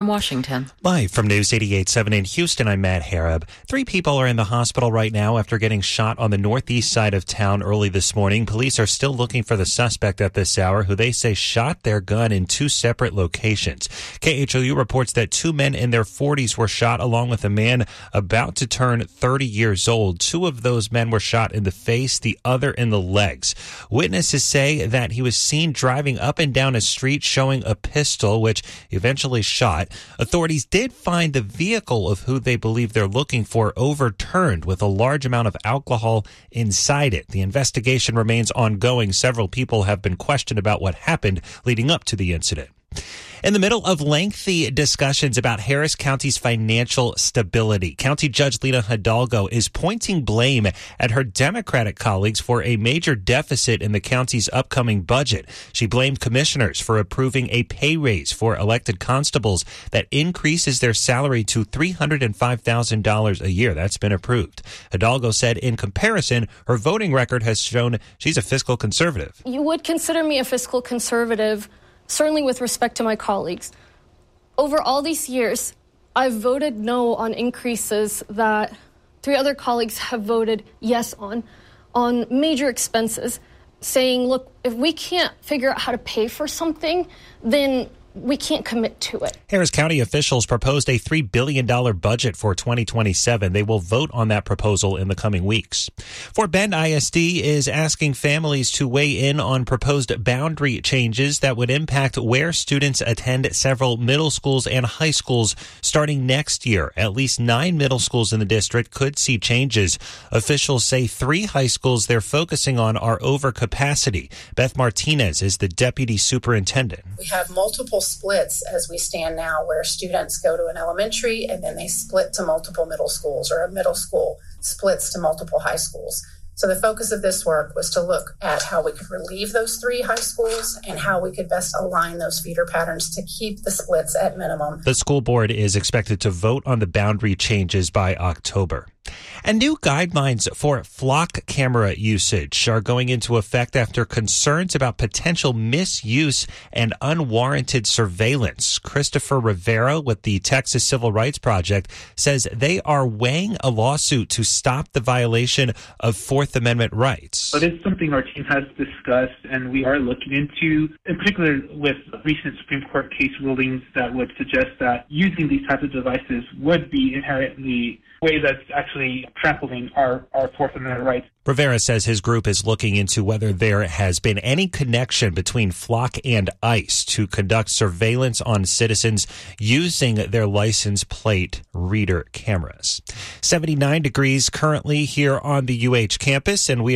Washington. Live from News 88.7 in Houston, I'm Matt Harab. 3 people are in the hospital right now after getting shot on the northeast side of town early this morning. Police are still looking for the suspect at this hour, who they say shot their gun in 2 separate locations. KHOU reports that 2 men in their 40s were shot, along with a man about to turn 30 years old. 2 of those men were shot in the face, the other in the legs. Witnesses say that he was seen driving up and down a street showing a pistol, which eventually shot. Authorities did find the vehicle of who they believe they're looking for overturned with a large amount of alcohol inside it. The investigation remains ongoing. Several people have been questioned about what happened leading up to the incident. In the middle of lengthy discussions about Harris County's financial stability, County Judge Lina Hidalgo is pointing blame at her Democratic colleagues for a major deficit in the county's upcoming budget. She blamed commissioners for approving a pay raise for elected constables that increases their salary to $305,000 a year. That's been approved. Hidalgo said in comparison, her voting record has shown she's a fiscal conservative. You would consider me a fiscal conservative, certainly with respect to my colleagues. Over all these years, I've voted no on increases that 3 other colleagues have voted yes on major expenses, saying, look, if we can't figure out how to pay for something, then we can't commit to it. Harris County officials proposed a $3 billion budget for 2027. They will vote on that proposal in the coming weeks. Fort Bend ISD is asking families to weigh in on proposed boundary changes that would impact where students attend several middle schools and high schools starting next year. At least 9 middle schools in the district could see changes. Officials say 3 high schools they're focusing on are over capacity. Beth Martinez is the deputy superintendent. We have multiple splits as we stand now, where students go to an elementary and then they split to multiple middle schools, or a middle school splits to multiple high schools. So the focus of this work was to look at how we could relieve those 3 high schools and how we could best align those feeder patterns to keep the splits at minimum. The school board is expected to vote on the boundary changes by October. And new guidelines for flock camera usage are going into effect after concerns about potential misuse and unwarranted surveillance. Christopher Rivera with the Texas Civil Rights Project says they are weighing a lawsuit to stop the violation of Fourth Amendment rights. But it's something our team has discussed and we are looking into, in particular with recent Supreme Court case rulings that would suggest that using these types of devices would be inherently a way that's actually trampling our Fourth Amendment rights. Rivera says his group is looking into whether there has been any connection between Flock and ICE to conduct surveillance on citizens using their license plate reader cameras. 79 degrees currently here on the UH campus, and we